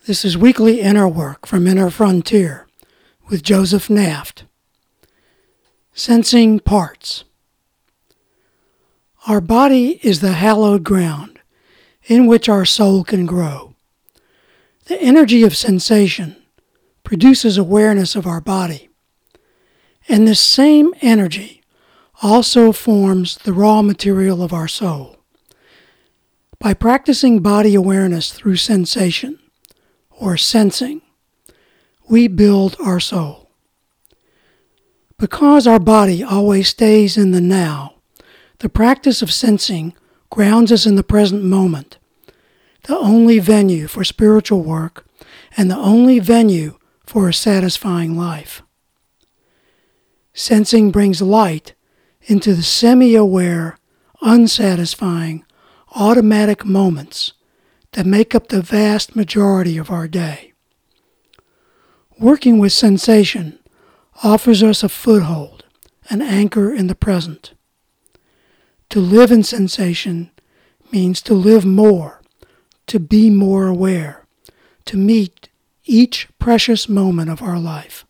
This is Weekly Inner Work from Inner Frontier with Joseph Naft. Sensing parts. Our body is the hallowed ground in which our soul can grow. The energy of sensation produces awareness of our body, and this same energy also forms the raw material of our soul. By practicing body awareness through sensation, or sensing, we build our soul. Because our body always stays in the now, the practice of sensing grounds us in the present moment, the only venue for spiritual work and the only venue for a satisfying life. Sensing brings light into the semi-aware, unsatisfying, automatic moments that make up the vast majority of our day. Working with sensation offers us a foothold, an anchor in the present. To live in sensation means to live more, to be more aware, to meet each precious moment of our life.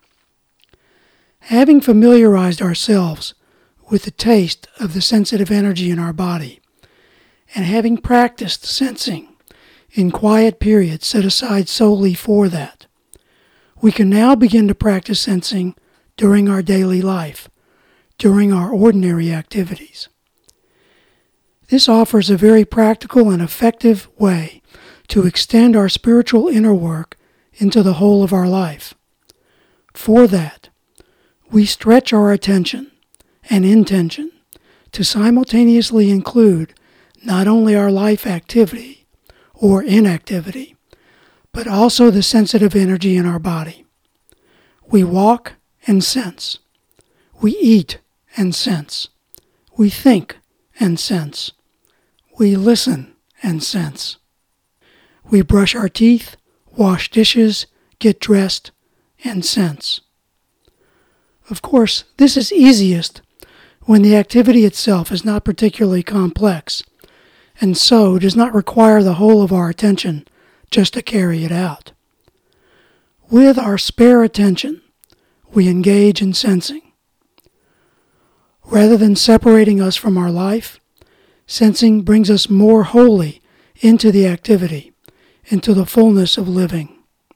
Having familiarized ourselves with the taste of the sensitive energy in our body, and having practiced sensing in quiet periods set aside solely for that, we can now begin to practice sensing during our daily life, during our ordinary activities. This offers a very practical and effective way to extend our spiritual inner work into the whole of our life. For that, we stretch our attention and intention to simultaneously include not only our life activity or inactivity, but also the sensitive energy in our body. We walk and sense. We eat and sense. We think and sense. We listen and sense. We brush our teeth, wash dishes, get dressed, and sense. Of course, this is easiest when the activity itself is not particularly complex, and so does not require the whole of our attention just to carry it out. With our spare attention, we engage in sensing. Rather than separating us from our life, sensing brings us more wholly into the activity, into the fullness of living.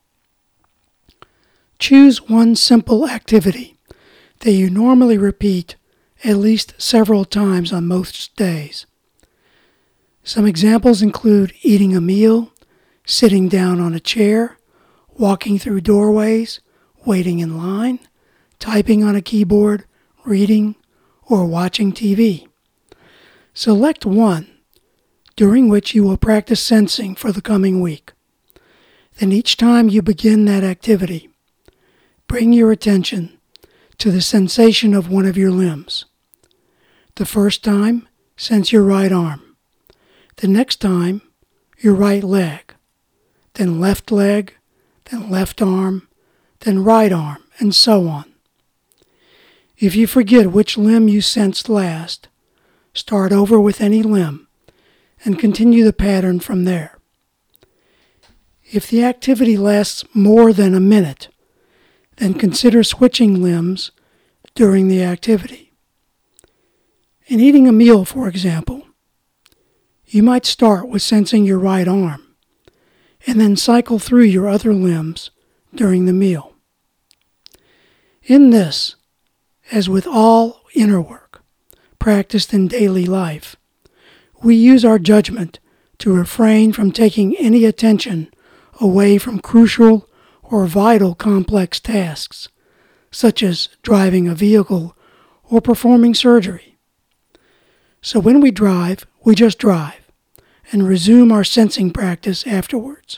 Choose one simple activity that you normally repeat at least several times on most days. Some examples include eating a meal, sitting down on a chair, walking through doorways, waiting in line, typing on a keyboard, reading, or watching TV. Select one during which you will practice sensing for the coming week. Then each time you begin that activity, bring your attention to the sensation of one of your limbs. The first time, sense your right arm. The next time, your right leg, then left leg, then left arm, then right arm, and so on. If you forget which limb you sensed last, start over with any limb and continue the pattern from there. If the activity lasts more than a minute, then consider switching limbs during the activity. In eating a meal, for example, you might start with sensing your right arm, and then cycle through your other limbs during the meal. In this, as with all inner work practiced in daily life, we use our judgment to refrain from taking any attention away from crucial or vital complex tasks, such as driving a vehicle or performing surgery. So when we drive, we just drive and resume our sensing practice afterwards.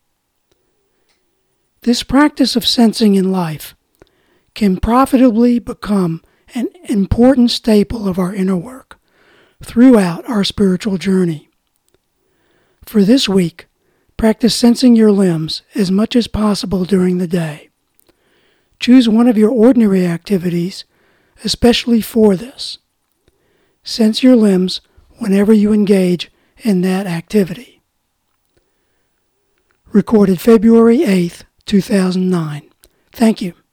This practice of sensing in life can profitably become an important staple of our inner work throughout our spiritual journey. For this week, practice sensing your limbs as much as possible during the day. Choose one of your ordinary activities, especially for this. Sense your limbs whenever you engage in that activity. recorded February 8th, 2009. Thank you.